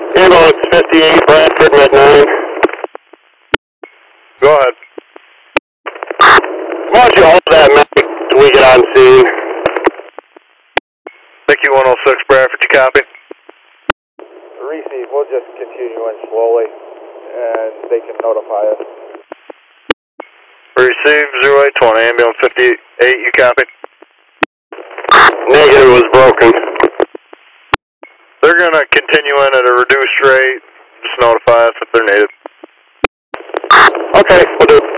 Ambulance 58, Bradford, Red 9. Go ahead. Why don't you hold that medic till we get on scene? Thank you, 106 Bradford, you copy? Receive, we'll just continue in slowly, and they can notify us. Receive 0820, ambulance 58, you copy? Negative was broken. They're going to continue in at a reduced rate. Just notify us if they're needed. Okay, we'll do.